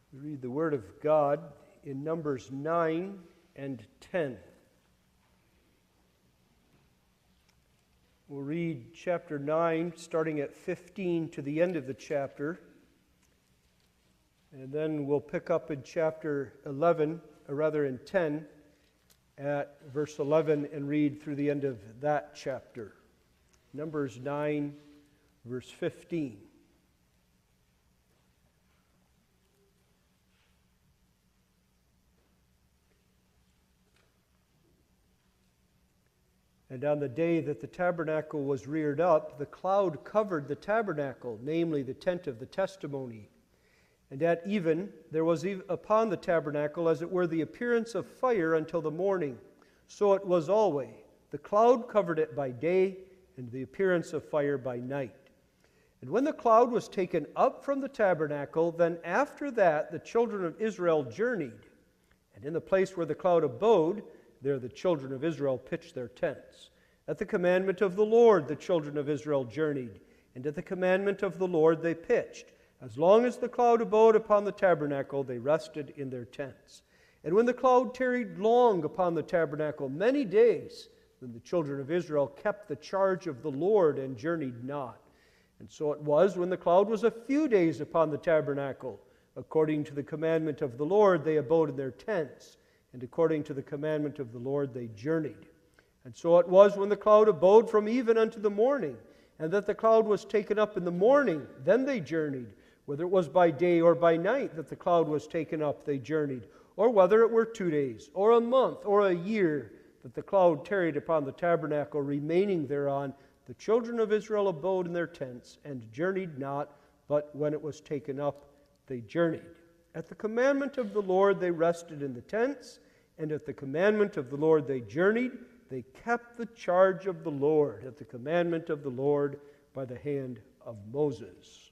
We read the Word of God in Numbers 9 and 10. We'll read chapter 9, starting at 15 to the end of the chapter. And then we'll pick up in chapter 11, or rather in 10, at verse 11 and read through the end of that chapter. Numbers 9, verse 15. And on the day that the tabernacle was reared up, the cloud covered the tabernacle, namely the tent of the testimony. And at even there was upon the tabernacle, as it were, the appearance of fire until the morning. So it was always. The cloud covered it by day, and the appearance of fire by night. And when the cloud was taken up from the tabernacle, then after that the children of Israel journeyed. And in the place where the cloud abode, there the children of Israel pitched their tents. At the commandment of the Lord the children of Israel journeyed, and at the commandment of the Lord they pitched. As long as the cloud abode upon the tabernacle, they rested in their tents. And when the cloud tarried long upon the tabernacle, many days, then the children of Israel kept the charge of the Lord and journeyed not. And so it was, when the cloud was a few days upon the tabernacle, according to the commandment of the Lord they abode in their tents, and according to the commandment of the Lord they journeyed. And so it was, when the cloud abode from even unto the morning, and that the cloud was taken up in the morning, then they journeyed. Whether it was by day or by night that the cloud was taken up, they journeyed. Or whether it were 2 days, or a month, or a year, that the cloud tarried upon the tabernacle, remaining thereon, the children of Israel abode in their tents, and journeyed not, but when it was taken up, they journeyed. At the commandment of the Lord they rested in the tents, and at the commandment of the Lord they journeyed. They kept the charge of the Lord at the commandment of the Lord by the hand of Moses.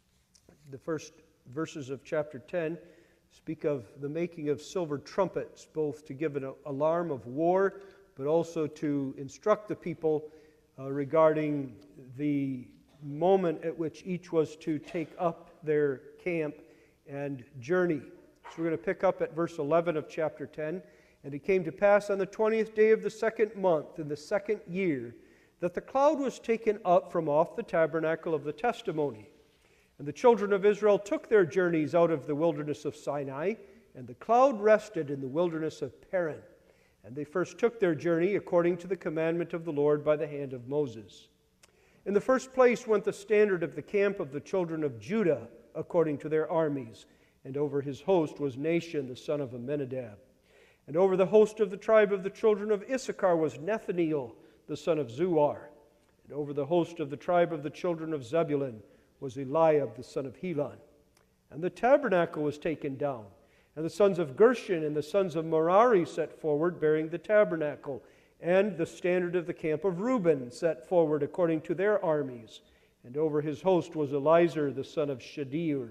The first verses of chapter 10 speak of the making of silver trumpets, both to give an alarm of war, but also to instruct the people regarding the moment at which each was to take up their camp and journey. So we're going to pick up at verse 11 of chapter 10. And it came to pass on the 20th day of the second month, in the second year, that the cloud was taken up from off the tabernacle of the testimony. And the children of Israel took their journeys out of the wilderness of Sinai, and the cloud rested in the wilderness of Paran. And they first took their journey according to the commandment of the Lord by the hand of Moses. In the first place went the standard of the camp of the children of Judah, according to their armies. And over his host was Nahshon the son of Amminadab. And over the host of the tribe of the children of Issachar was Nethaneel the son of Zuar. And over the host of the tribe of the children of Zebulun was Eliab the son of Helon. And the tabernacle was taken down. And the sons of Gershon and the sons of Merari set forward, bearing the tabernacle. And the standard of the camp of Reuben set forward according to their armies. And over his host was Elizur the son of Shadeer.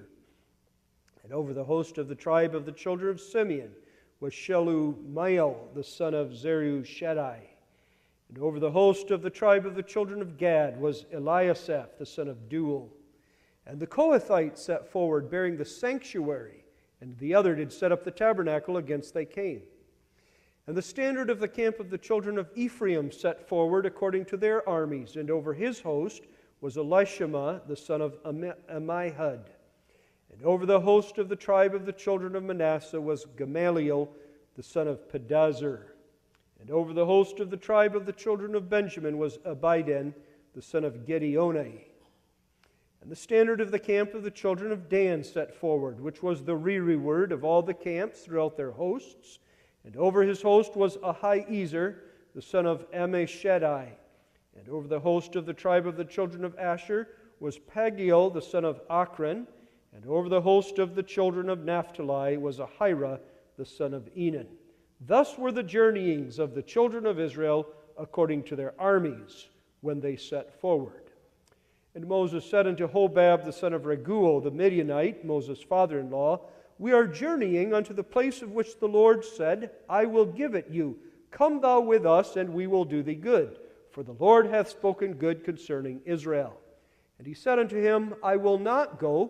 And over the host of the tribe of the children of Simeon was Shelumiel the son of Zerushadai. And over the host of the tribe of the children of Gad was Eliasaph the son of Deuel. And the Kohathites set forward, bearing the sanctuary, and the other did set up the tabernacle against they came. And the standard of the camp of the children of Ephraim set forward according to their armies, and over his host was Elishama the son of Ammihud. And over the host of the tribe of the children of Manasseh was Gamaliel the son of Pedazur. And over the host of the tribe of the children of Benjamin was Abidan the son of Gideoni. And the standard of the camp of the children of Dan set forward, which was the rearward of all the camps throughout their hosts. And over his host was Ahiezer the son of Ammishaddai. And over the host of the tribe of the children of Asher was Pagiel the son of Achran. And over the host of the children of Naphtali was Ahira the son of Enan. Thus were the journeyings of the children of Israel according to their armies when they set forward. And Moses said unto Hobab the son of Reguel, the Midianite, Moses' father-in-law, We are journeying unto the place of which the Lord said, I will give it you. Come thou with us, and we will do thee good. For the Lord hath spoken good concerning Israel. And he said unto him, I will not go,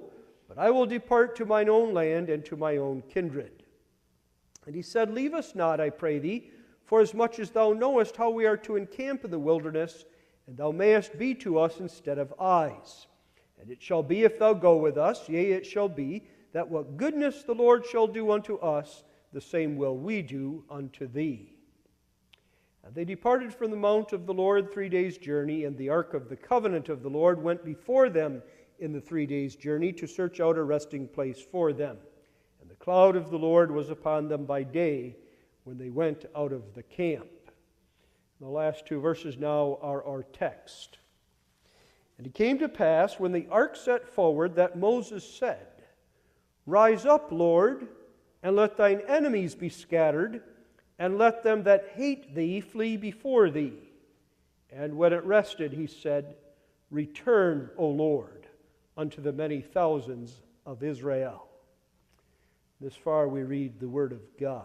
but I will depart to mine own land and to my own kindred. And he said, Leave us not, I pray thee, forasmuch as thou knowest how we are to encamp in the wilderness, and thou mayest be to us instead of eyes. And it shall be, if thou go with us, yea, it shall be, that what goodness the Lord shall do unto us, the same will we do unto thee. And they departed from the mount of the Lord 3 days' journey, and the ark of the covenant of the Lord went before them in the 3 days' journey to search out a resting place for them. And the cloud of the Lord was upon them by day when they went out of the camp. The last two verses now are our text. And it came to pass, when the ark set forward, that Moses said, Rise up, Lord, and let thine enemies be scattered, and let them that hate thee flee before thee. And when it rested, he said, Return, O Lord, unto the many thousands of Israel. This far we read the word of God.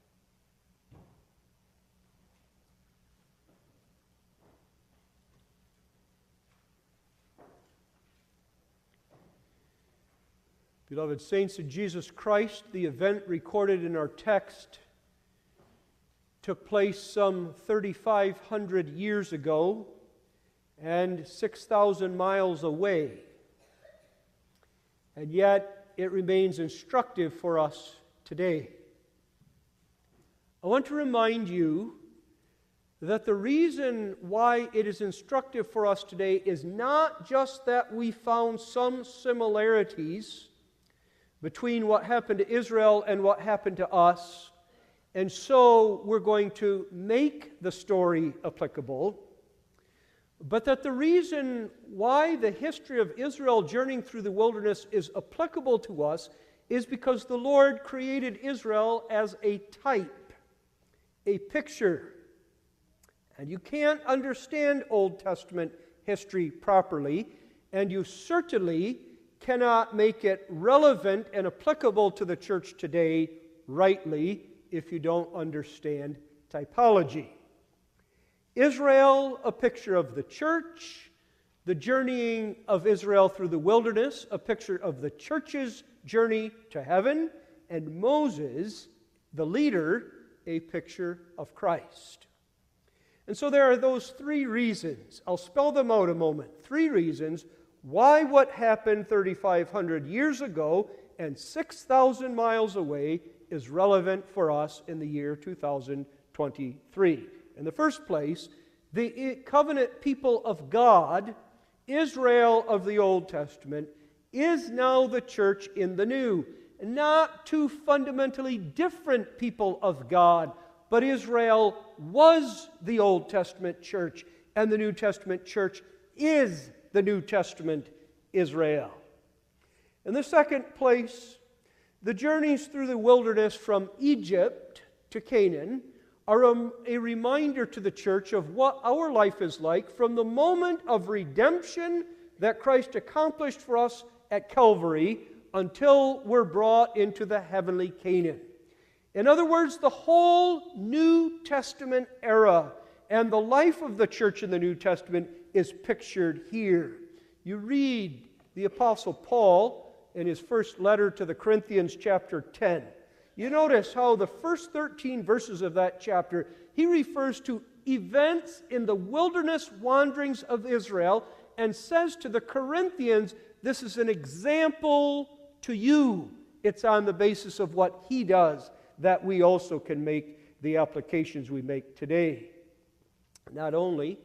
Beloved saints in Jesus Christ, the event recorded in our text took place some 3,500 years ago and 6,000 miles away. And yet it remains instructive for us today. I want to remind you that the reason why it is instructive for us today is not just that we found some similarities between what happened to Israel and what happened to us, and so we're going to make the story applicable, but that the reason why the history of Israel journeying through the wilderness is applicable to us is because the Lord created Israel as a type, a picture. And you can't understand Old Testament history properly, and you certainly cannot make it relevant and applicable to the church today rightly if you don't understand typology. Israel, a picture of the church, the journeying of Israel through the wilderness, a picture of the church's journey to heaven, and Moses, the leader, a picture of Christ. And so there are those three reasons. I'll spell them out a moment. Three reasons why what happened 3,500 years ago and 6,000 miles away is relevant for us in the year 2023. In the first place, the covenant people of God, Israel of the Old Testament, is now the church in the New. Not two fundamentally different people of God, but Israel was the Old Testament church, and the New Testament church is the New Testament Israel. In the second place, the journeys through the wilderness from Egypt to Canaan are a reminder to the church of what our life is like from the moment of redemption that Christ accomplished for us at Calvary until we're brought into the heavenly Canaan. In other words, the whole New Testament era and the life of the church in the New Testament is pictured here. You read the Apostle Paul in his first letter to the Corinthians, chapter 10. You notice how the first 13 verses of that chapter, he refers to events in the wilderness wanderings of Israel and says to the Corinthians, this is an example to you. It's on the basis of what he does that we also can make the applications we make today. Not only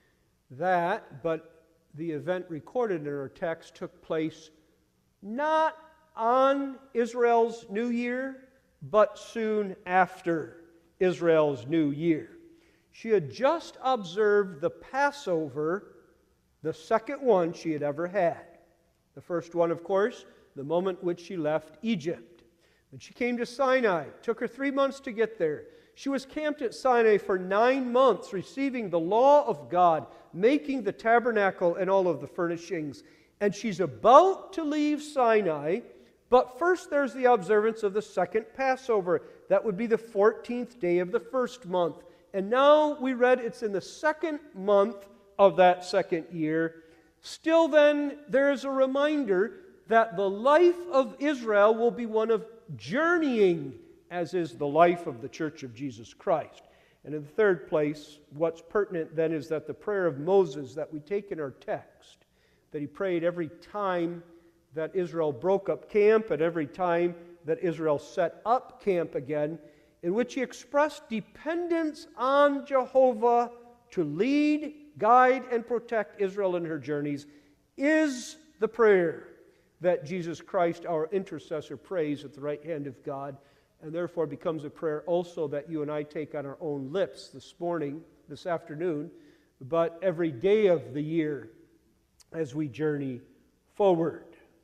that, but the event recorded in our text took place not on Israel's New Year, but soon after Israel's New Year. She had just observed the Passover, the second one she had ever had. The first one, of course, the moment which she left Egypt. When she came to Sinai, it took her 3 months to get there. She was camped at Sinai for 9 months, receiving the law of God, making the tabernacle and all of the furnishings. And she's about to leave Sinai, but first there's the observance of the second Passover. That would be the 14th day of the first month. And now we read it's in the second month of that second year. Still then, there is a reminder that the life of Israel will be one of journeying, as is the life of the Church of Jesus Christ. And in the third place, what's pertinent then is that the prayer of Moses that we take in our text, that he prayed every time that Israel broke up camp and every time that Israel set up camp again, in which he expressed dependence on Jehovah to lead, guide, and protect Israel in her journeys, is the prayer that Jesus Christ, our intercessor, prays at the right hand of God, and therefore becomes a prayer also that you and I take on our own lips this afternoon, but every day of the year as we journey forward.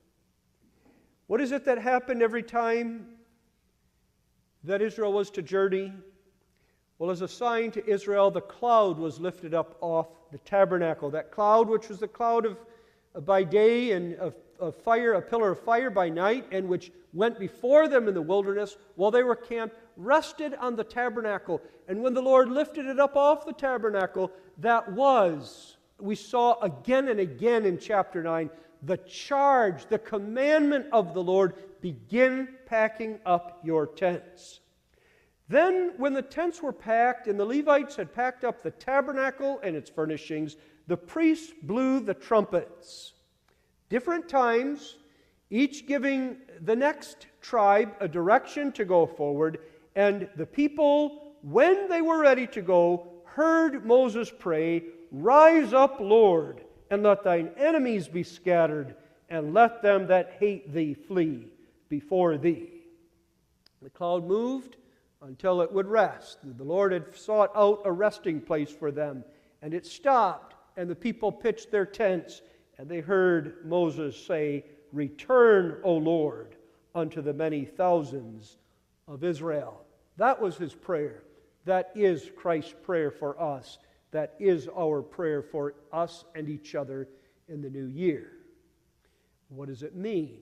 What is it that happened every time that Israel was to journey? Well, as a sign to Israel, the cloud was lifted up off the tabernacle. That cloud, which was the cloud of by day and of fire, a pillar of fire by night, and which went before them in the wilderness while they were camped, rested on the tabernacle. And when the Lord lifted it up off the tabernacle, that was, we saw again and again in chapter 9, the charge, the commandment of the Lord, begin packing up your tents. Then, when the tents were packed and the Levites had packed up the tabernacle and its furnishings, the priests blew the trumpets. Different times, each giving the next tribe a direction to go forward, and the people, when they were ready to go, heard Moses pray, "Rise up, Lord, and let thine enemies be scattered, and let them that hate thee flee before thee." The cloud moved until it would rest. The Lord had sought out a resting place for them, and it stopped, and the people pitched their tents, and they heard Moses say, "Return, O Lord, unto the many thousands of Israel." That was his prayer. That is Christ's prayer for us. That is our prayer for us and each other in the new year. What does it mean?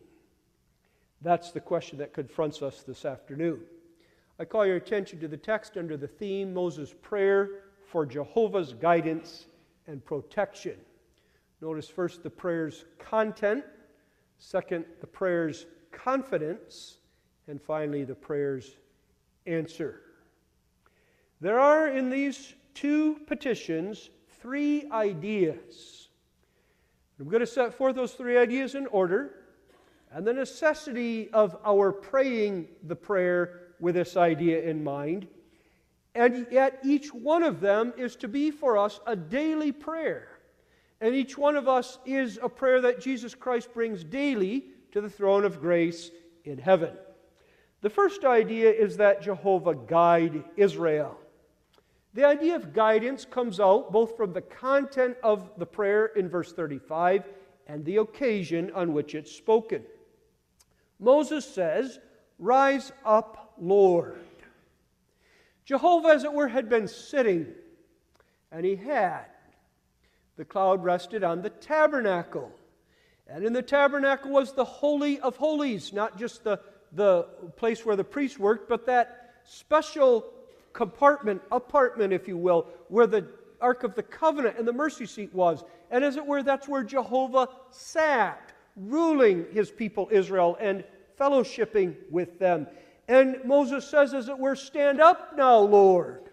That's the question that confronts us this afternoon. I call your attention to the text under the theme, Moses' prayer for Jehovah's guidance and protection. Notice first the prayer's content, second the prayer's confidence, and finally the prayer's answer. There are in these two petitions three ideas. I'm going to set forth those three ideas in order, and the necessity of our praying the prayer with this idea in mind. And yet each one of them is to be for us a daily prayer. And each one of us is a prayer that Jesus Christ brings daily to the throne of grace in heaven. The first idea is that Jehovah guide Israel. The idea of guidance comes out both from the content of the prayer in verse 35 and the occasion on which it's spoken. Moses says, "Rise up, Lord." Jehovah, as it were, had been sitting, and he had. The cloud rested on the tabernacle. And in the tabernacle was the Holy of Holies, not just the place where the priests worked, but that special apartment, if you will, where the Ark of the Covenant and the mercy seat was. And as it were, that's where Jehovah sat, ruling his people Israel and fellowshipping with them. And Moses says, as it were, "Stand up now, Lord.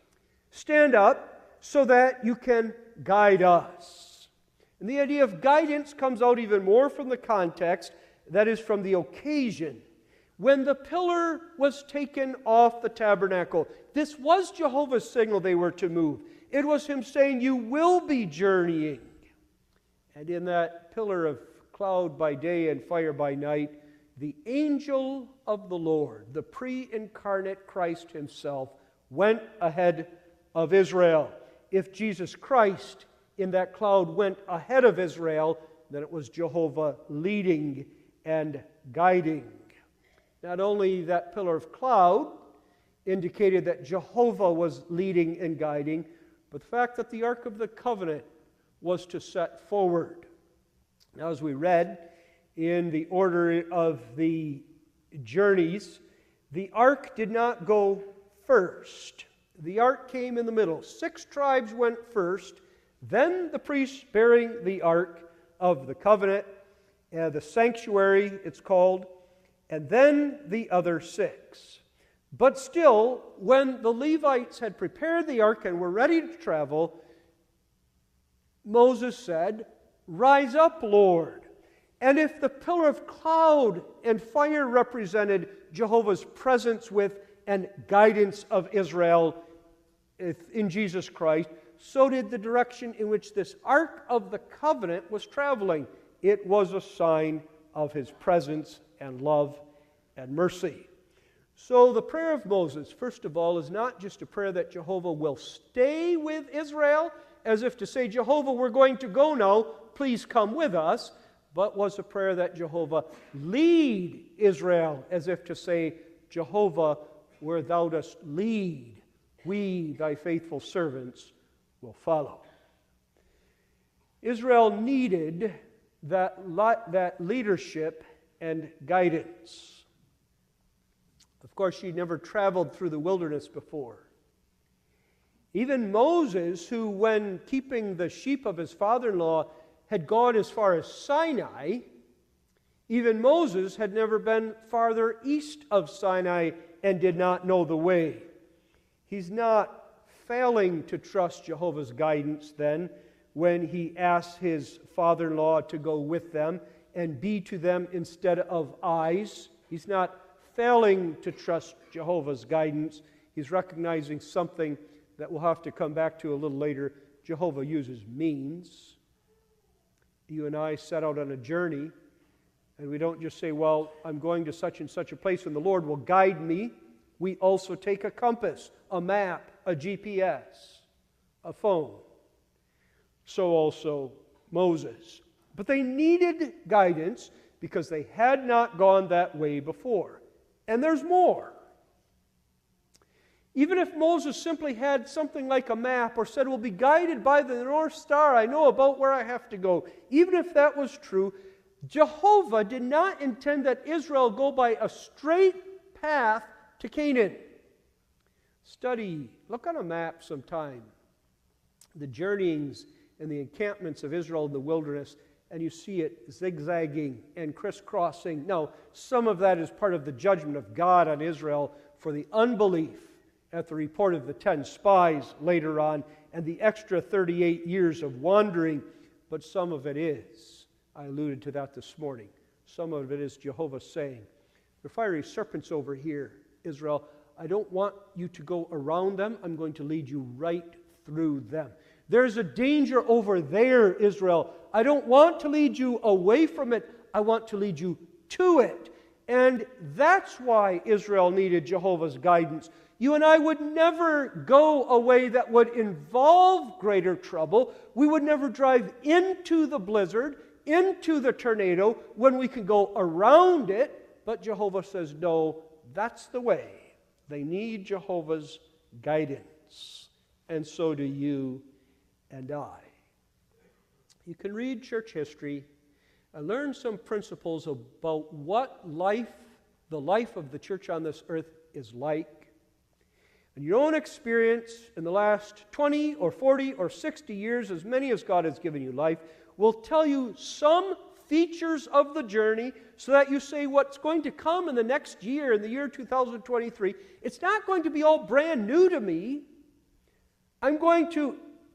Stand up so that you can guide us." And the idea of guidance comes out even more from the context, that is, from the occasion. When the pillar was taken off the tabernacle, this was Jehovah's signal they were to move. It was him saying, "You will be journeying." And in that pillar of cloud by day and fire by night, the angel of the Lord, the pre-incarnate Christ himself, went ahead of Israel. If Jesus Christ in that cloud went ahead of Israel, then it was Jehovah leading and guiding. Not only that pillar of cloud indicated that Jehovah was leading and guiding, but the fact that the Ark of the Covenant was to set forward. Now, as we read in the order of the journeys, the Ark did not go first. The Ark came in the middle. 6 tribes went first, then the priests bearing the Ark of the Covenant, the sanctuary, it's called, and then the other 6. But still, when the Levites had prepared the ark and were ready to travel, Moses said, "Rise up, Lord." And if the pillar of cloud and fire represented Jehovah's presence with and guidance of Israel in Jesus Christ, so did the direction in which this Ark of the Covenant was traveling. It was a sign of His presence and love and mercy. So the prayer of Moses, first of all, is not just a prayer that Jehovah will stay with Israel, as if to say, Jehovah, we're going to go now, please come with us, but was a prayer that Jehovah lead Israel, as if to say, Jehovah, where thou dost lead, we, thy faithful servants, will follow. Israel needed that leadership and guidance. Of course, she'd never traveled through the wilderness before. Even Moses, who, when keeping the sheep of his father-in-law, had gone as far as Sinai, even Moses had never been farther east of Sinai and did not know the way. He's not failing to trust Jehovah's guidance then when he asks his father-in-law to go with them and be to them instead of eyes. He's not failing to trust Jehovah's guidance. He's recognizing something that we'll have to come back to a little later. Jehovah uses means. You and I set out on a journey, and we don't just say, well, I'm going to such and such a place and the Lord will guide me. We also take a compass, a map, a GPS, a phone. So also Moses. But they needed guidance because they had not gone that way before. And there's more. Even if Moses simply had something like a map or said, we'll be guided by the North Star, I know about where I have to go. Even if that was true, Jehovah did not intend that Israel go by a straight path to Canaan. Look on a map sometime, the journeyings and the encampments of Israel in the wilderness, and you see it zigzagging and crisscrossing. Now, some of that is part of the judgment of God on Israel for the unbelief at the report of the 10 spies later on and the extra 38 years of wandering, but some of it is. I alluded to that this morning. Some of it is Jehovah saying, there are fiery serpents over here, Israel. I don't want you to go around them. I'm going to lead you right through them. There's a danger over there, Israel. I don't want to lead you away from it. I want to lead you to it. And that's why Israel needed Jehovah's guidance. You and I would never go a way that would involve greater trouble. We would never drive into the blizzard, into the tornado, when we can go around it. But Jehovah says, no, that's the way. They need Jehovah's guidance. And so do you and I. You can read church history and learn some principles about what the life of the church on this earth is like. And your own experience in the last 20 or 40 or 60 years, as many as God has given you life, will tell you some features of the journey so that you say what's going to come in the next year, in the year 2023, it's not going to be all brand new to me. I'm going to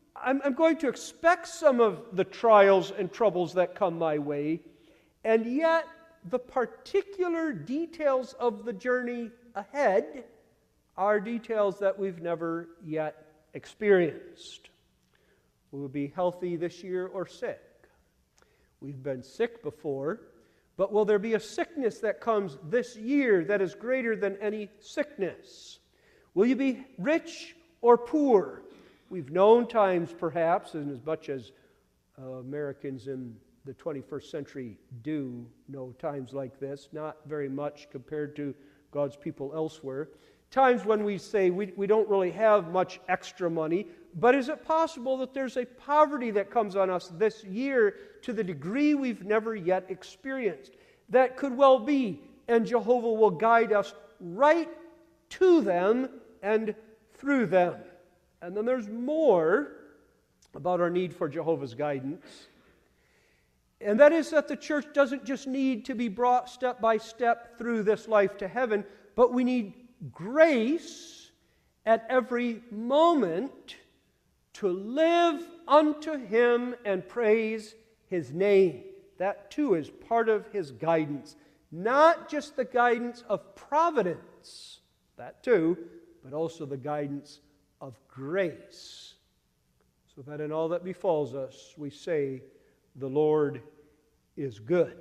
expect some of the trials and troubles that come my way, and yet the particular details of the journey ahead are details that we've never yet experienced. We'll be healthy this year or sick. We've been sick before, but will there be a sickness that comes this year that is greater than any sickness? Will you be rich or poor? We've known times, perhaps, and as much as Americans in the 21st century do know times like this, not very much compared to God's people elsewhere. Times when we say we don't really have much extra money, but is it possible that there's a poverty that comes on us this year to the degree we've never yet experienced? That could well be, and Jehovah will guide us right to them and through them. And then there's more about our need for Jehovah's guidance. And that is that the church doesn't just need to be brought step by step through this life to heaven, but we need grace at every moment to live unto Him and praise His name. That too is part of His guidance. Not just the guidance of providence, that too, but also the guidance of grace. So that in all that befalls us, we say, the Lord is good.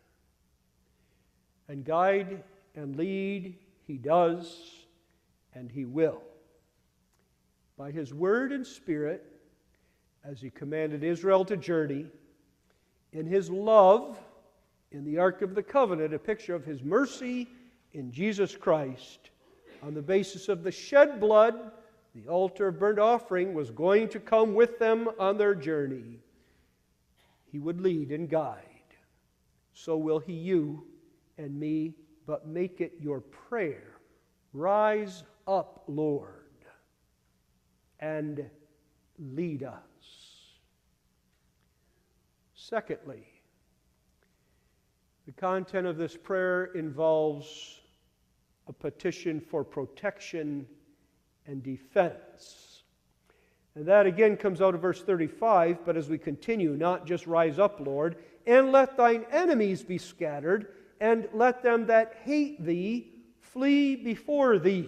And guide and lead He does, and He will. By His word and Spirit, as He commanded Israel to journey, in His love, in the Ark of the Covenant, a picture of His mercy in Jesus Christ, on the basis of the shed blood, the altar of burnt offering was going to come with them on their journey. He would lead and guide. So will He you and me, but make it your prayer. Rise up, Lord, and lead us. Secondly, the content of this prayer involves a petition for protection and defense. And that again comes out of verse 35, but as we continue, not just rise up, Lord, and let thine enemies be scattered, and let them that hate thee flee before thee.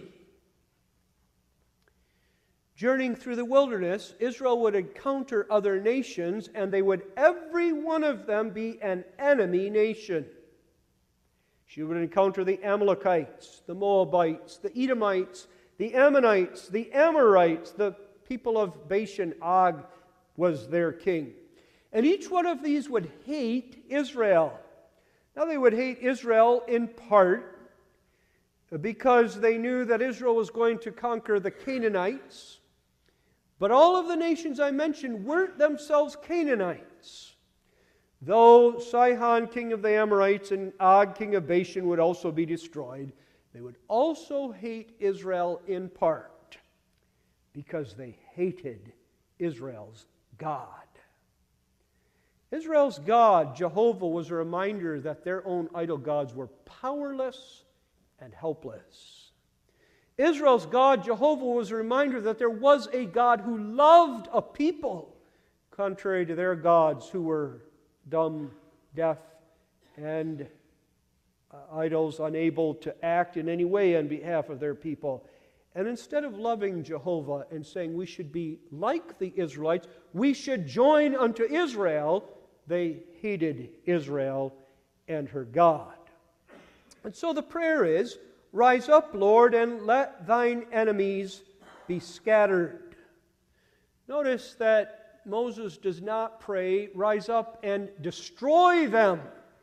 Journeying through the wilderness, Israel would encounter other nations, and they would, every one of them, be an enemy nation. She would encounter the Amalekites, the Moabites, the Edomites, the Ammonites, the Amorites, the people of Bashan. Og was their king. And each one of these would hate Israel. Now they would hate Israel in part because they knew that Israel was going to conquer the Canaanites. But all of the nations I mentioned weren't themselves Canaanites. Though Sihon, king of the Amorites, and Og, king of Bashan, would also be destroyed, they would also hate Israel in part because they hated Israel's God. Israel's God, Jehovah, was a reminder that their own idol gods were powerless and helpless. Israel's God, Jehovah, was a reminder that there was a God who loved a people, contrary to their gods who were dumb, deaf, and idols unable to act in any way on behalf of their people. And instead of loving Jehovah and saying we should be like the Israelites, we should join unto Israel, they hated Israel and her God. And so the prayer is, rise up, Lord, and let thine enemies be scattered. Notice that Moses does not pray, rise up and destroy them.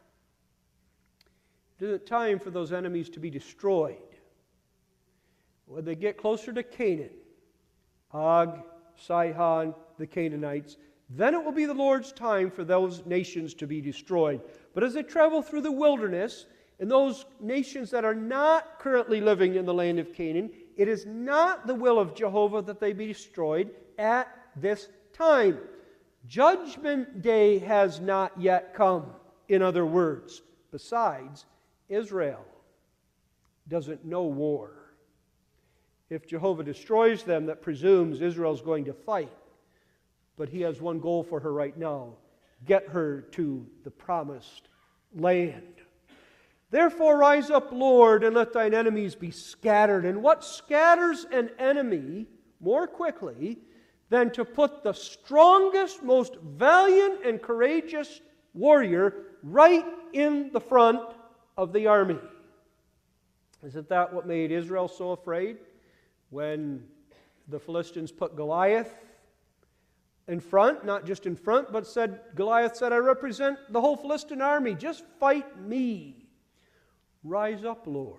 It isn't time for those enemies to be destroyed. When they get closer to Canaan, Og, Sihon, the Canaanites, then it will be the Lord's time for those nations to be destroyed. But as they travel through the wilderness, and those nations that are not currently living in the land of Canaan, it is not the will of Jehovah that they be destroyed at this time. Judgment day has not yet come, in other words. Besides, Israel doesn't know war. If Jehovah destroys them, that presumes Israel's going to fight. But He has one goal for her right now: get her to the promised land. Therefore, rise up, Lord, and let thine enemies be scattered. And what scatters an enemy more quickly than to put the strongest, most valiant, and courageous warrior right in the front of the army? Isn't that what made Israel so afraid when the Philistines put Goliath in front? Not just in front, but Goliath said, I represent the whole Philistine army. Just fight me. Rise up, Lord.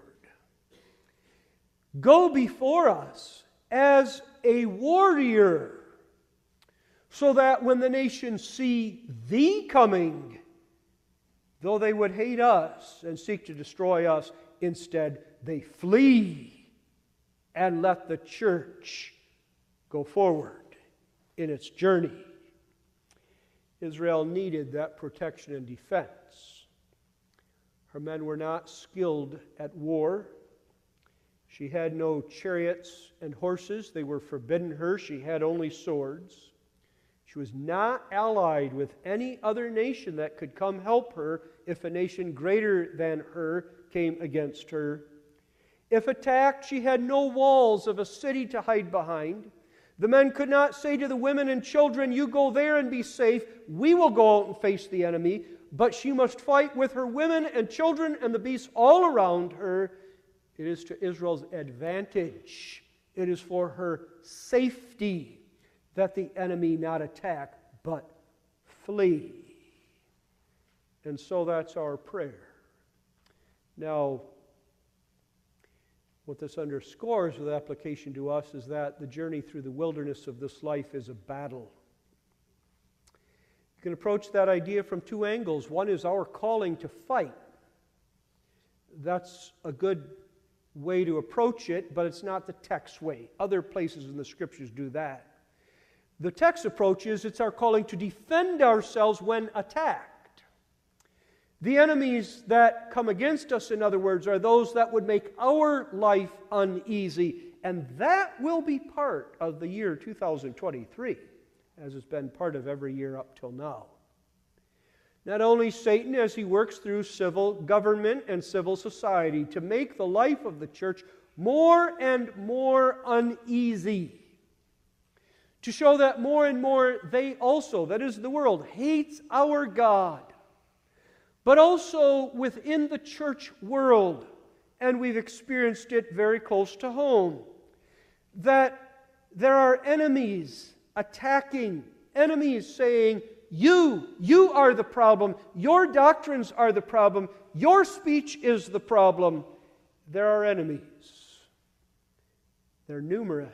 Go before us as a warrior, so that when the nations see thee coming, though they would hate us and seek to destroy us, instead they flee and let the church go forward in its journey. Israel needed that protection and defense. Her men were not skilled at war. She had no chariots and horses. They were forbidden her. She had only swords. She was not allied with any other nation that could come help her if a nation greater than her came against her. If attacked, she had no walls of a city to hide behind. The men could not say to the women and children, "You go there and be safe. We will go out and face the enemy." But she must fight with her women and children and the beasts all around her. It is to Israel's advantage. It is for her safety that the enemy not attack, but flee. And so that's our prayer. Now, what this underscores with application to us is that the journey through the wilderness of this life is a battle. You can approach that idea from two angles. One is our calling to fight. That's a good way to approach it, but it's not the text way. Other places in the Scriptures do that. The text approach is it's our calling to defend ourselves when attacked. The enemies that come against us, in other words, are those that would make our life uneasy. And that will be part of the year 2023, as it's been part of every year up till now. Not only Satan, as he works through civil government and civil society to make the life of the church more and more uneasy, to show that more and more they also, that is the world, hates our God. But also within the church world, and we've experienced it very close to home, that there are enemies attacking, enemies saying, you are the problem, your doctrines are the problem, your speech is the problem. There are enemies. They're numerous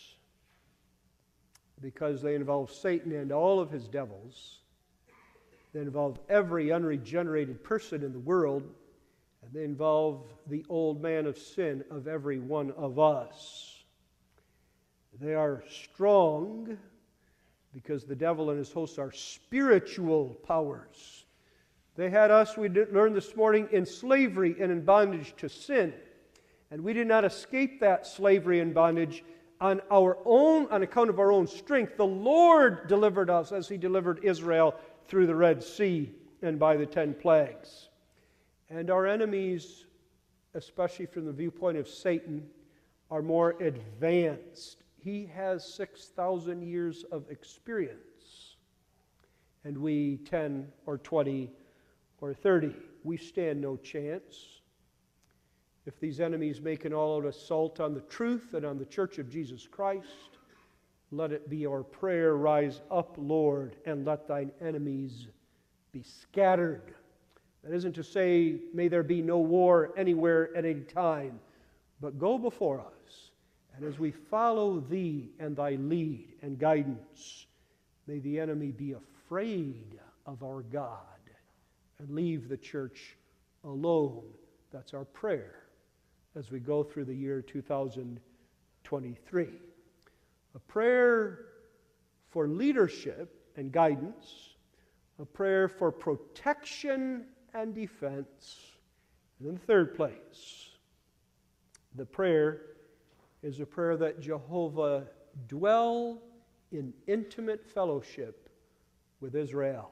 because they involve Satan and all of his devils. They involve every unregenerated person in the world, and they involve the old man of sin of every one of us. They are strong because the devil and his hosts are spiritual powers. They had us, we learned this morning, in slavery and in bondage to sin. And we did not escape that slavery and bondage on account of our own strength. The Lord delivered us as He delivered Israel through the Red Sea and by the 10 plagues. And our enemies, especially from the viewpoint of Satan, are more advanced. He has 6,000 years of experience, and we 10 or 20 or 30. We stand no chance. If these enemies make an all-out assault on the truth and on the Church of Jesus Christ, let it be our prayer, rise up, Lord, and let thine enemies be scattered. That isn't to say, may there be no war anywhere at any time, but go before us. And as we follow thee and thy lead and guidance, may the enemy be afraid of our God and leave the church alone. That's our prayer as we go through the year 2023. A prayer for leadership and guidance, a prayer for protection and defense. And in the third place, the prayer is a prayer that Jehovah dwell in intimate fellowship with Israel.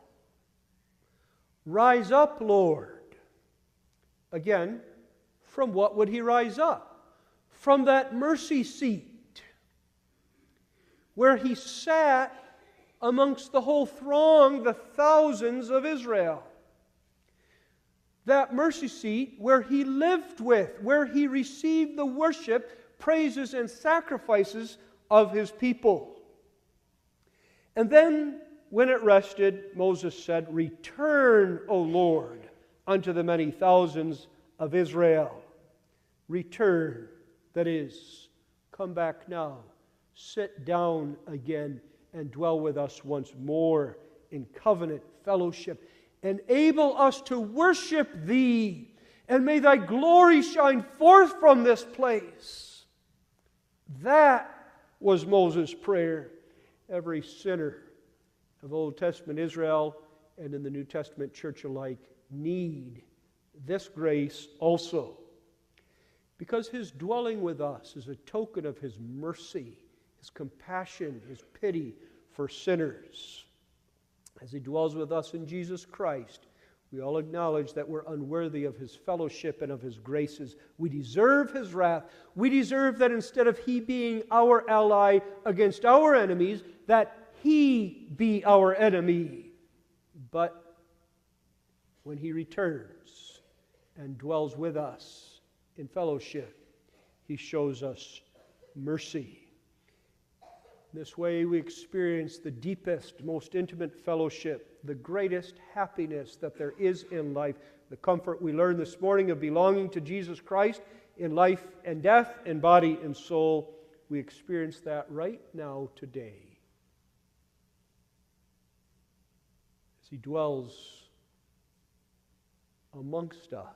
Rise up, Lord. Again, from what would He rise up? From that mercy seat where He sat amongst the whole throng, the thousands of Israel. That mercy seat where He lived with, where He received the worship, praises, and sacrifices of His people. And then, when it rested, Moses said, "Return, O Lord, unto the many thousands of Israel." Return, that is, come back now, sit down again, and dwell with us once more in covenant fellowship. Enable us to worship Thee, and may Thy glory shine forth from this place. That was Moses' prayer. Every sinner of Old Testament Israel and in the New Testament church alike need this grace also. Because his dwelling with us is a token of his mercy, his compassion, his pity for sinners. As he dwells with us in Jesus Christ, we all acknowledge that we're unworthy of his fellowship and of his graces. We deserve his wrath. We deserve that instead of he being our ally against our enemies, that he be our enemy. But when he returns and dwells with us in fellowship, he shows us mercy. This way we experience the deepest, most intimate fellowship, the greatest happiness that there is in life, the comfort we learned this morning of belonging to Jesus Christ in life and death, in body and soul. We experience that right now today. As he dwells amongst us,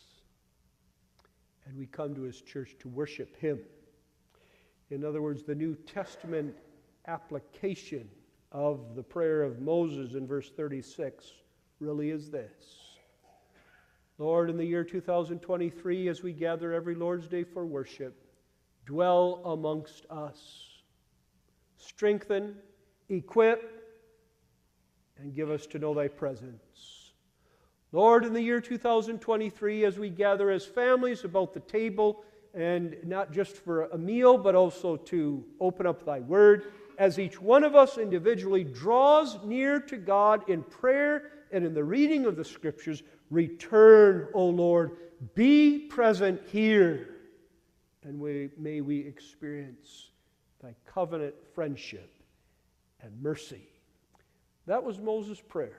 and we come to his church to worship him. In other words, the New Testament application of the prayer of Moses in verse 36 really is this. Lord, in the year 2023, as we gather every Lord's Day for worship, dwell amongst us. Strengthen, equip, and give us to know thy presence. Lord, in the year 2023, as we gather as families about the table, and not just for a meal, but also to open up thy word, as each one of us individually draws near to God in prayer and in the reading of the Scriptures, return, O Lord, be present here, and may we experience thy covenant friendship and mercy. That was Moses' prayer.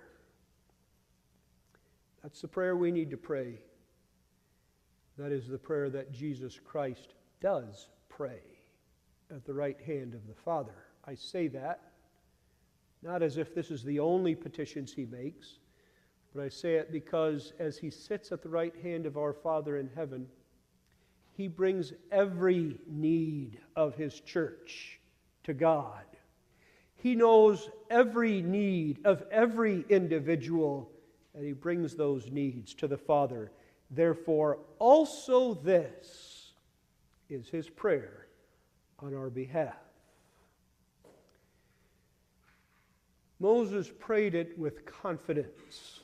That's the prayer we need to pray. That is the prayer that Jesus Christ does pray at the right hand of the Father. I say that not as if this is the only petitions he makes, but I say it because as he sits at the right hand of our Father in heaven, he brings every need of his church to God. He knows every need of every individual, and he brings those needs to the Father. Therefore, also this is his prayer on our behalf. Moses prayed it with confidence.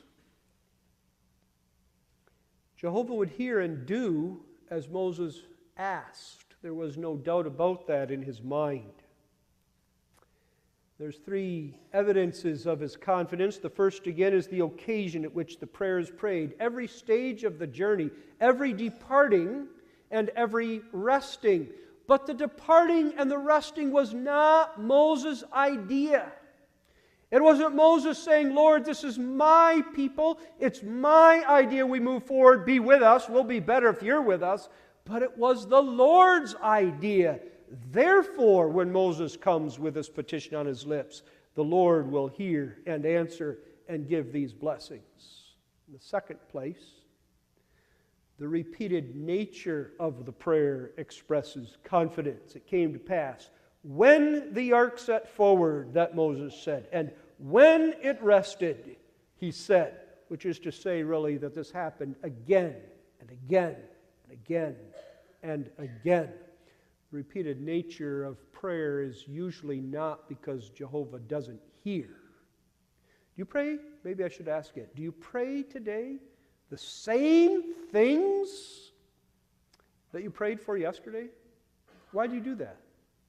Jehovah would hear and do as Moses asked. There was no doubt about that in his mind. There's three evidences of his confidence. The first, again, is the occasion at which the prayer is prayed. Every stage of the journey, every departing and every resting. But the departing and the resting was not Moses' idea. It wasn't Moses saying, Lord, this is my people. It's my idea we move forward. Be with us. We'll be better if you're with us. But it was the Lord's idea. Therefore, when Moses comes with this petition on his lips, the Lord will hear and answer and give these blessings. In the second place, the repeated nature of the prayer expresses confidence. It came to pass when the ark set forward, that Moses said, and when it rested, he said, which is to say, really, that this happened again and again and again and again. The repeated nature of prayer is usually not because Jehovah doesn't hear. Do you pray? Maybe I should ask it. Do you pray today the same things that you prayed for yesterday? Why do you do that?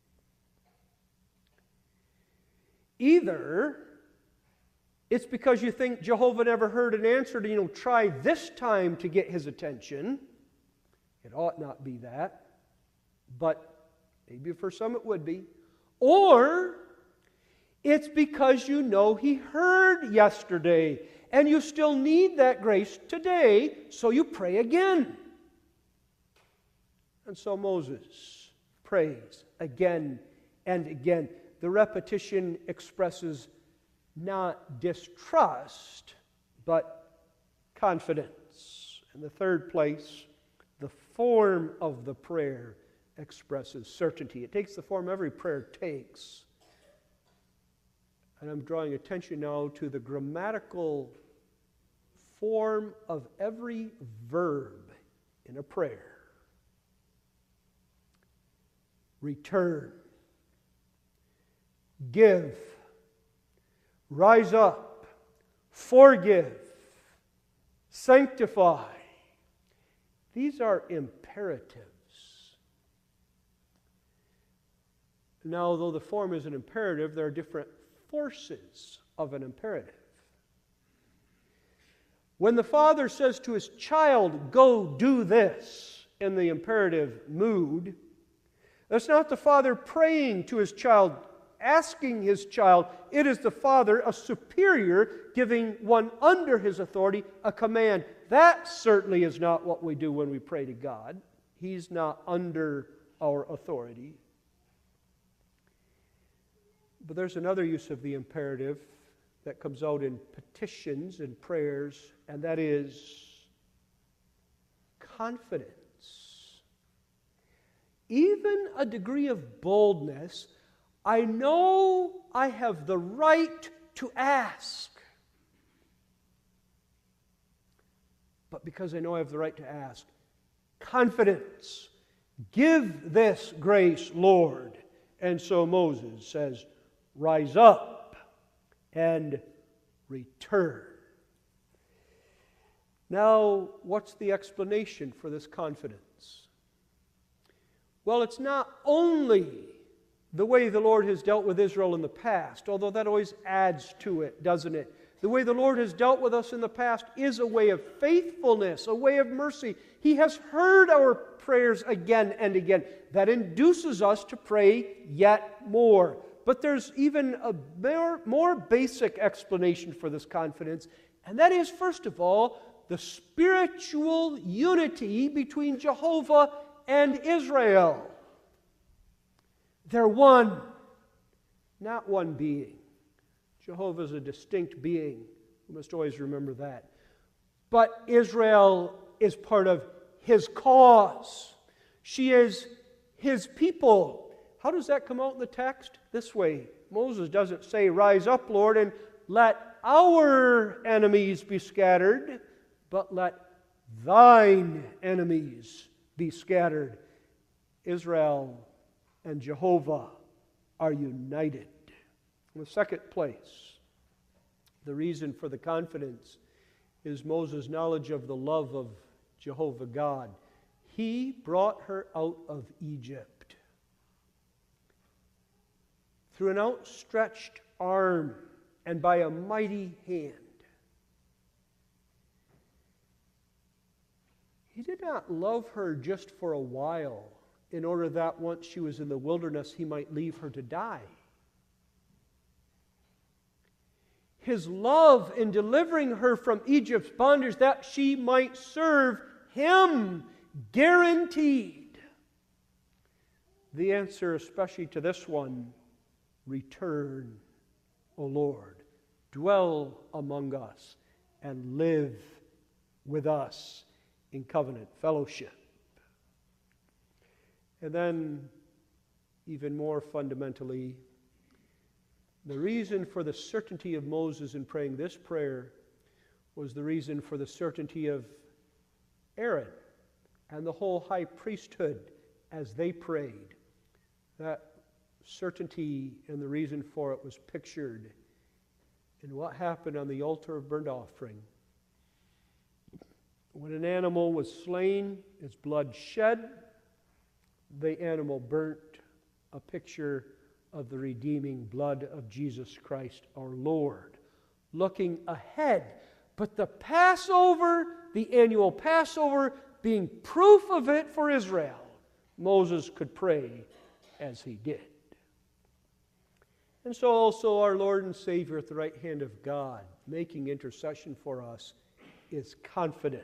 Either it's because you think Jehovah never heard an answer to, try this time to get his attention. It ought not be that. But maybe for some it would be. Or it's because you know he heard yesterday and you still need that grace today, so you pray again. And so Moses prays again and again. The repetition expresses not distrust, but confidence. In the third place, the form of the prayer expresses certainty. It takes the form every prayer takes. And I'm drawing attention now to the grammatical form of every verb in a prayer. Return, give, rise up, forgive, sanctify. These are imperatives. Now, though the form is an imperative, there are different forces of an imperative. When the father says to his child, go do this, in the imperative mood, that's not the father praying to his child, asking his child. It is the father, a superior, giving one under his authority a command. That certainly is not what we do when we pray to God. He's not under our authority. But there's another use of the imperative that comes out in petitions and prayers, and that is confidence. Even a degree of boldness. I know I have the right to ask. But because I know I have the right to ask, confidence. Give this grace, Lord. And so Moses says, rise up and return. Now, what's the explanation for this confidence? Well, it's not only the way the Lord has dealt with Israel in the past, although that always adds to it, doesn't it? The way the Lord has dealt with us in the past is a way of faithfulness, a way of mercy. He has heard our prayers again and again. That induces us to pray yet more. But there's even a more basic explanation for this confidence, and that is, first of all, the spiritual unity between Jehovah and Israel. They're one, not one being. Jehovah is a distinct being. We must always remember that. But Israel is part of His cause. She is His people. How does that come out in the text? This way. Moses doesn't say, rise up, Lord, and let our enemies be scattered, but let thine enemies be scattered. Israel and Jehovah are united. In the second place, the reason for the confidence is Moses' knowledge of the love of Jehovah God. He brought her out of Egypt through an outstretched arm and by a mighty hand. He did not love her just for a while in order that once she was in the wilderness, He might leave her to die. His love in delivering her from Egypt's bondage, that she might serve Him, guaranteed. The answer, especially to this one, return, O Lord, dwell among us, and live with us in covenant fellowship. And then, even more fundamentally, the reason for the certainty of Moses in praying this prayer was the reason for the certainty of Aaron and the whole high priesthood as they prayed. That certainty and the reason for it was pictured in what happened on the altar of burnt offering. When an animal was slain, its blood shed, the animal burnt, a picture of the redeeming blood of Jesus Christ our Lord. Looking ahead, but the Passover, the annual Passover, being proof of it for Israel, Moses could pray as he did. And so also our Lord and Savior at the right hand of God, making intercession for us, is confident.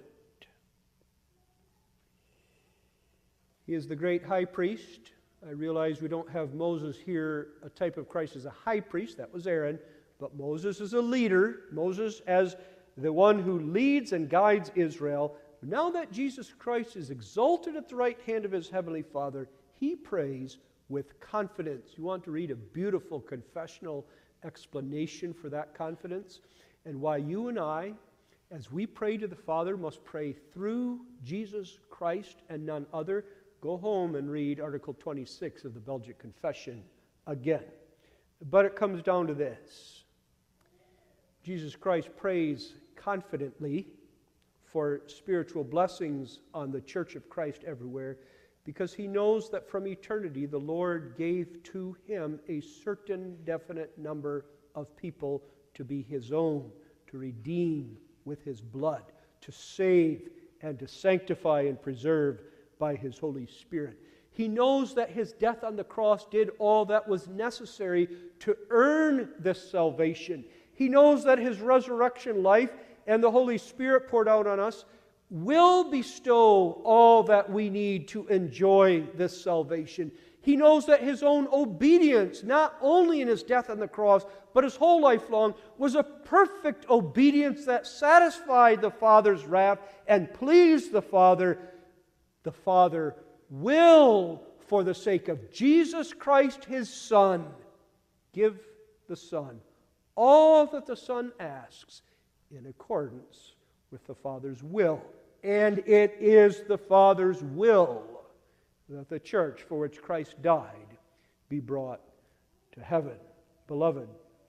He is the great high priest. I realize we don't have Moses here, a type of Christ as a high priest. That was Aaron. But Moses is a leader. Moses as the one who leads and guides Israel. Now that Jesus Christ is exalted at the right hand of His heavenly Father, He prays with confidence. You want to read a beautiful confessional explanation for that confidence and why you and I, as we pray to the Father, must pray through Jesus Christ and none other. Go home and read Article 26 of the Belgic Confession again. But it comes down to this. Jesus Christ prays confidently for spiritual blessings on the Church of Christ everywhere because he knows that from eternity the Lord gave to him a certain definite number of people to be his own, to redeem with his blood, to save and to sanctify and preserve by his Holy Spirit. He knows that his death on the cross did all that was necessary to earn this salvation. He knows that his resurrection life and the Holy Spirit poured out on us will bestow all that we need to enjoy this salvation. He knows that his own obedience, not only in his death on the cross, but his whole life long, was a perfect obedience that satisfied the Father's wrath and pleased the Father. The Father will, for the sake of Jesus Christ, his Son, give the Son all that the Son asks in accordance with the Father's will. And it is the Father's will that the church for which Christ died be brought to heaven. Beloved,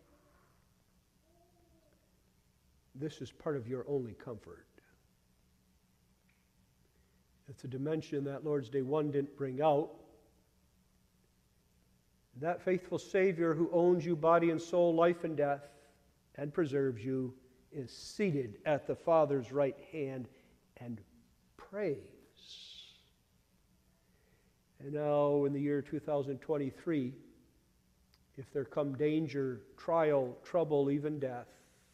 this is part of your only comfort. It's a dimension that Lord's Day 1 didn't bring out. That faithful Savior who owns you body and soul, life and death, and preserves you, is seated at the Father's right hand and prays. And now in the year 2023, if there come danger, trial, trouble, even death,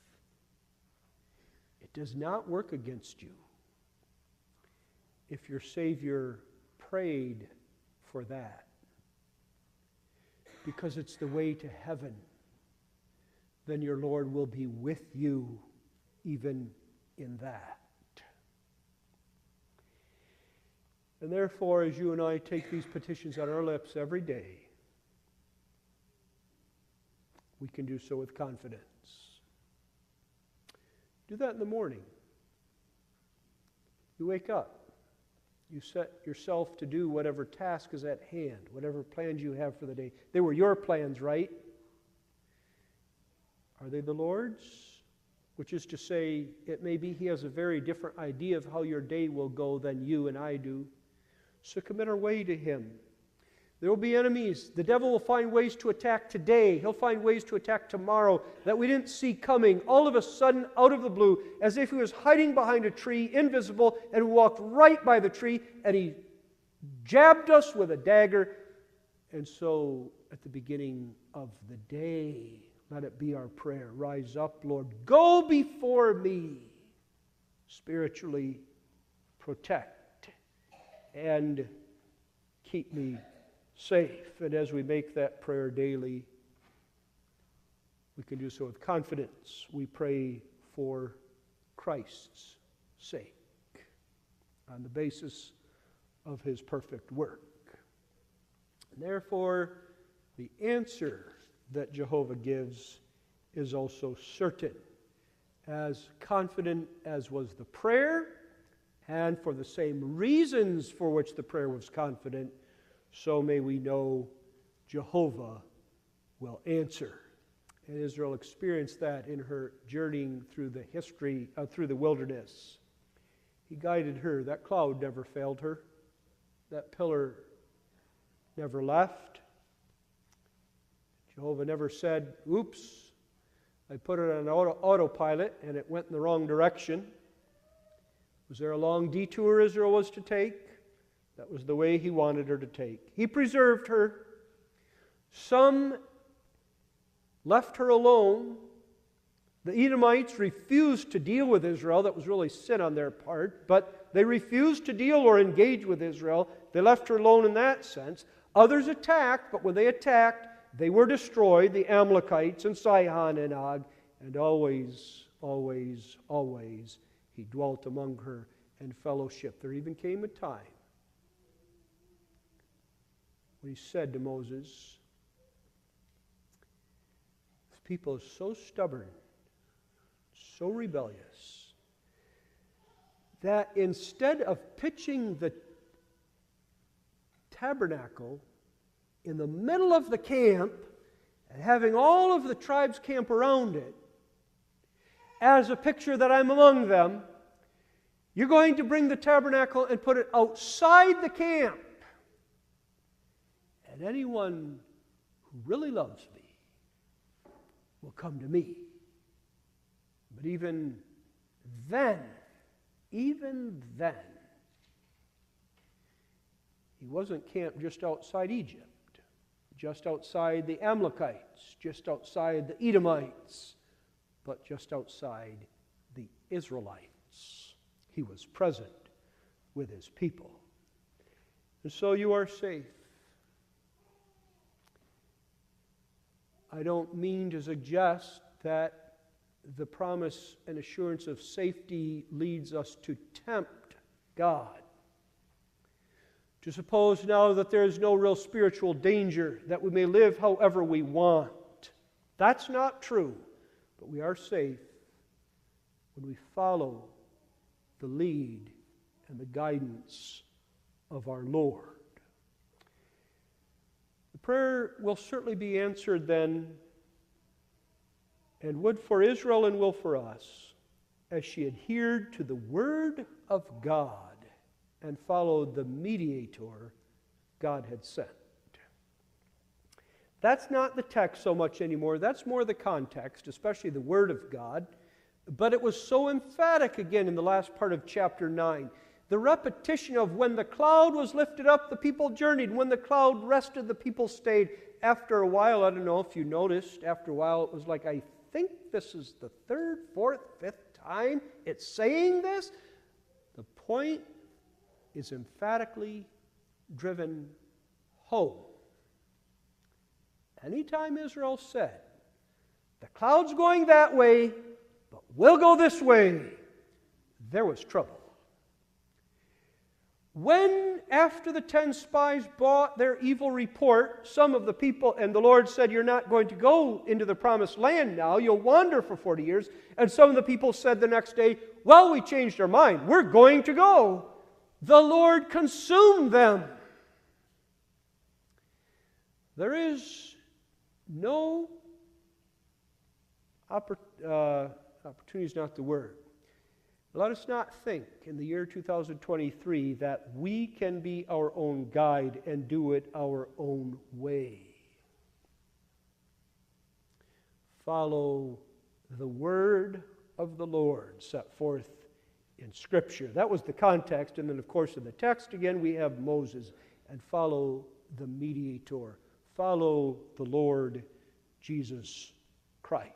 it does not work against you if your Savior prayed for that. Because it's the way to heaven. Then your Lord will be with you even in that. And therefore, as you and I take these petitions on our lips every day, we can do so with confidence. Do that in the morning. You wake up. You set yourself to do whatever task is at hand, whatever plans you have for the day. They were your plans, right? Are they the Lord's? Which is to say, it may be he has a very different idea of how your day will go than you and I do. So commit our way to him. There will be enemies. The devil will find ways to attack today. He'll find ways to attack tomorrow that we didn't see coming, all of a sudden, out of the blue, as if he was hiding behind a tree, invisible, and we walked right by the tree, and he jabbed us with a dagger. And so, at the beginning of the day, let it be our prayer. Rise up, Lord. Go before me. Spiritually protect and keep me safe. And as we make that prayer daily, we can do so with confidence. We pray for Christ's sake on the basis of his perfect work. And therefore, the answer that Jehovah gives is also certain, as confident as was the prayer, and for the same reasons for which the prayer was confident, so may we know Jehovah will answer. And Israel experienced that in her journeying through the wilderness. He guided her. That cloud never failed her. That pillar never left. Jehovah never said, oops, I put it on autopilot and it went in the wrong direction. Was there a long detour Israel was to take? That was the way he wanted her to take. He preserved her. Some left her alone. The Edomites refused to deal with Israel. That was really sin on their part. But they refused to deal or engage with Israel. They left her alone in that sense. Others attacked, but when they attacked, they were destroyed, the Amalekites and Sihon and Og. And always, always, always, he dwelt among her in fellowship. There even came a time when he said to Moses, people is so stubborn, so rebellious, that instead of pitching the tabernacle in the middle of the camp and having all of the tribes camp around it as a picture that I'm among them, you're going to bring the tabernacle and put it outside the camp. And anyone who really loves me will come to me. But even then, he wasn't camped just outside Egypt, just outside the Amalekites, just outside the Edomites, but just outside the Israelites. He was present with his people. And so you are safe. I don't mean to suggest that the promise and assurance of safety leads us to tempt God. To suppose now that there is no real spiritual danger, that we may live however we want. That's not true. But we are safe when we follow the lead and the guidance of our Lord. The prayer will certainly be answered then, and would for Israel and will for us, as she adhered to the Word of God and followed the mediator God had sent. That's not the text so much anymore. That's more the context, especially the Word of God. But it was so emphatic again in the last part of chapter 9. The repetition of when the cloud was lifted up, the people journeyed. When the cloud rested, the people stayed. After a while, I don't know if you noticed, after a while it was like, I think this is the third, fourth, fifth time it's saying this. The point is emphatically driven home. Anytime Israel said, the cloud's going that way, but we'll go this way, there was trouble. When, after the 10 spies brought their evil report, some of the people, and the Lord said, you're not going to go into the promised land now, you'll wander for 40 years, and some of the people said the next day, well, we changed our mind, we're going to go. The Lord consumed them. There is no opportunity is not the word. Let us not think in the year 2023 that we can be our own guide and do it our own way. Follow the word of the Lord set forth in Scripture. That was the context, and then of course in the text again we have Moses, and follow the mediator. Follow the Lord Jesus Christ.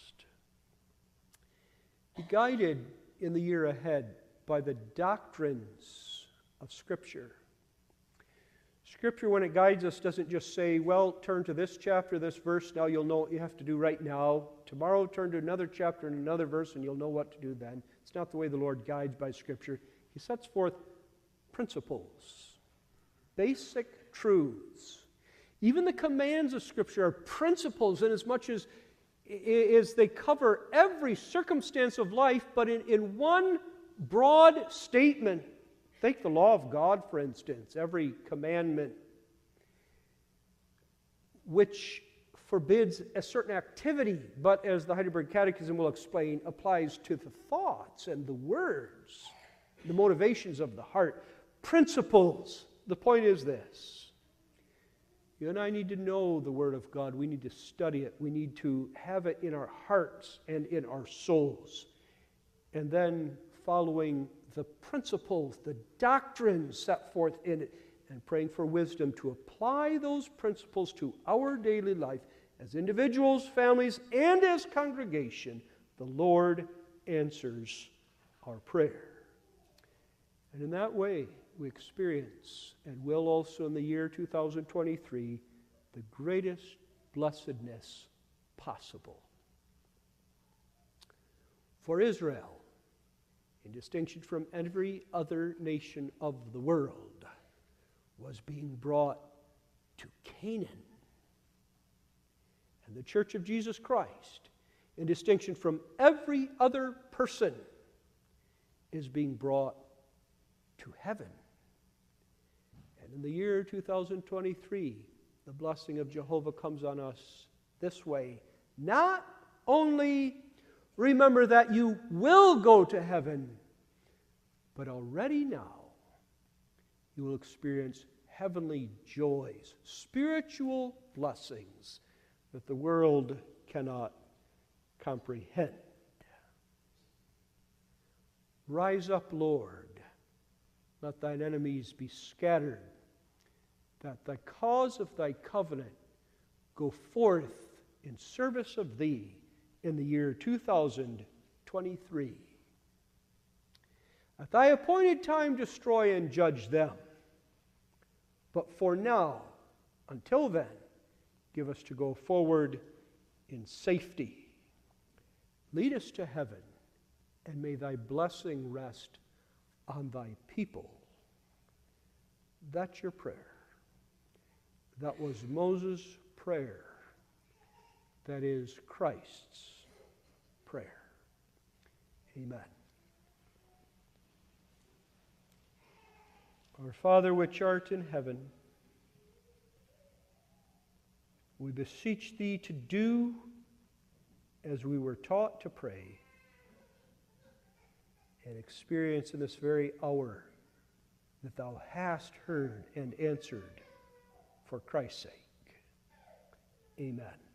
Be guided in the year ahead by the doctrines of Scripture. Scripture, when it guides us, doesn't just say, well, turn to this chapter, this verse, now you'll know what you have to do right now. Tomorrow turn to another chapter and another verse and you'll know what to do then. It's not the way the Lord guides by Scripture. He sets forth principles, basic truths. Even the commands of Scripture are principles in as much as they cover every circumstance of life, but in one broad statement. Take the law of God, for instance, every commandment which forbids a certain activity, but as the Heidelberg Catechism will explain, applies to the thoughts and the words, the motivations of the heart. Principles. The point is this. You and I need to know the Word of God. We need to study it. We need to have it in our hearts and in our souls. And then following the principles, the doctrines set forth in it, and praying for wisdom to apply those principles to our daily life as individuals, families, and as congregation, the Lord answers our prayer. And in that way, we experience, and will also in the year 2023, the greatest blessedness possible. For Israel, in distinction from every other nation of the world, was being brought to Canaan. and the Church of Jesus Christ, in distinction from every other person, is being brought to heaven. And in the year 2023, the blessing of Jehovah comes on us this way. Not only remember that you will go to heaven, but already now you will experience heavenly joys, spiritual blessings that the world cannot comprehend. Rise up, Lord. Let thine enemies be scattered, that the cause of thy covenant go forth in service of thee in the year 2023. At thy appointed time destroy and judge them. But for now, until then, give us to go forward in safety. Lead us to heaven, and may thy blessing rest on thy people. That's your prayer. That was Moses' prayer. That is Christ's prayer. Amen. Our Father which art in heaven, we beseech thee to do as we were taught to pray, and experience in this very hour that thou hast heard and answered for Christ's sake. Amen.